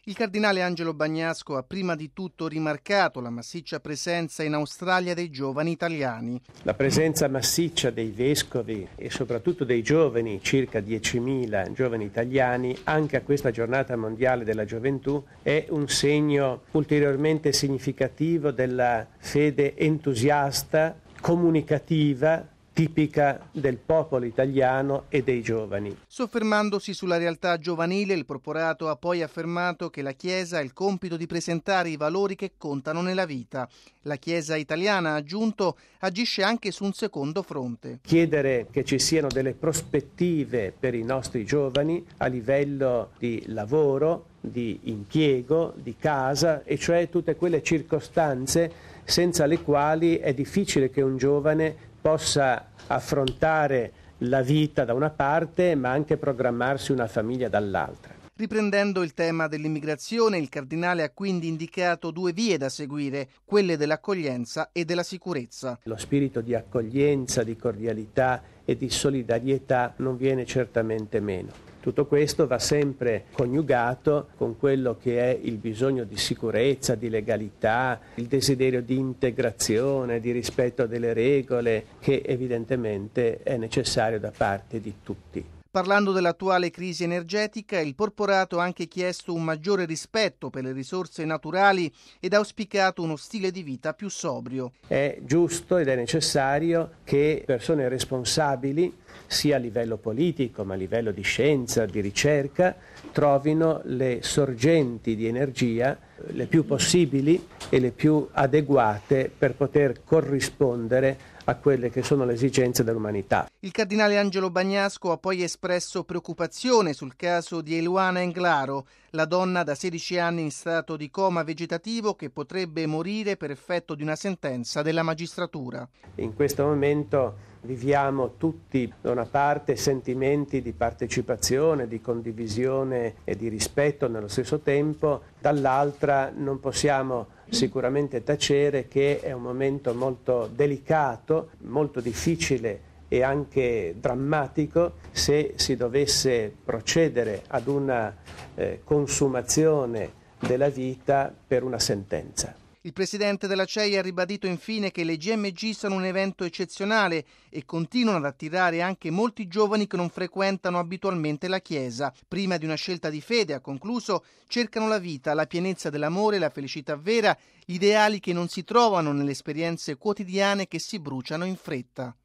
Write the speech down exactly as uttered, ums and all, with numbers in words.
Il cardinale Angelo Bagnasco ha prima di tutto rimarcato la massiccia presenza in Australia dei giovani italiani. La presenza massiccia dei vescovi e soprattutto dei giovani, circa diecimila giovani italiani, anche a questa giornata mondiale della gioventù, è un segno ulteriormente significativo della fede entusiasta, comunicativa, tipica del popolo italiano e dei giovani. Soffermandosi sulla realtà giovanile, il Porporato ha poi affermato che la Chiesa ha il compito di presentare i valori che contano nella vita. La Chiesa italiana, ha aggiunto, agisce anche su un secondo fronte. Chiedere che ci siano delle prospettive per i nostri giovani a livello di lavoro, di impiego, di casa, e cioè tutte quelle circostanze senza le quali è difficile che un giovane possa affrontare la vita da una parte, ma anche programmarsi una famiglia dall'altra. Riprendendo il tema dell'immigrazione, il cardinale ha quindi indicato due vie da seguire, quelle dell'accoglienza e della sicurezza. Lo spirito di accoglienza, di cordialità e di solidarietà non viene certamente meno. Tutto questo va sempre coniugato con quello che è il bisogno di sicurezza, di legalità, il desiderio di integrazione, di rispetto delle regole, che evidentemente è necessario da parte di tutti. Parlando dell'attuale crisi energetica, il Porporato ha anche chiesto un maggiore rispetto per le risorse naturali ed ha auspicato uno stile di vita più sobrio. È giusto ed è necessario che persone responsabili, sia a livello politico ma a livello di scienza, di ricerca, trovino le sorgenti di energia le più possibili e le più adeguate per poter corrispondere a quelle che sono le esigenze dell'umanità. Il cardinale Angelo Bagnasco ha poi espresso preoccupazione sul caso di Eluana Englaro, la donna da sedici anni in stato di coma vegetativo che potrebbe morire per effetto di una sentenza della magistratura. In questo momento viviamo tutti da una parte sentimenti di partecipazione, di condivisione e di rispetto nello stesso tempo, dall'altra non possiamo sicuramente tacere che è un momento molto delicato, molto difficile e anche drammatico se si dovesse procedere ad una eh, consumazione della vita per una sentenza. Il presidente della C E I ha ribadito infine che le G M G sono un evento eccezionale e continuano ad attirare anche molti giovani che non frequentano abitualmente la Chiesa. Prima di una scelta di fede, ha concluso, cercano la vita, la pienezza dell'amore, la felicità vera, gli ideali che non si trovano nelle esperienze quotidiane che si bruciano in fretta.